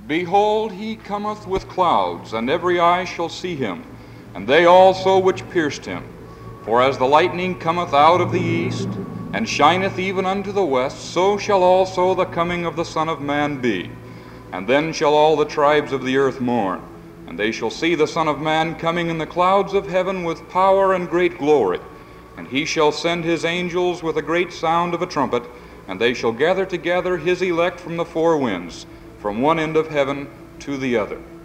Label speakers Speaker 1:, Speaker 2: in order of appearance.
Speaker 1: Behold, he cometh with clouds, and every eye shall see him, and they also which pierced him. For as the lightning cometh out of the east, and shineth even unto the west, so shall also the coming of the Son of Man be. And then shall all the tribes of the earth mourn, and they shall see the Son of Man coming in the clouds of heaven with power and great glory. And he shall send his angels with a great sound of a trumpet, and they shall gather together his elect from the four winds, from one end of heaven to the other.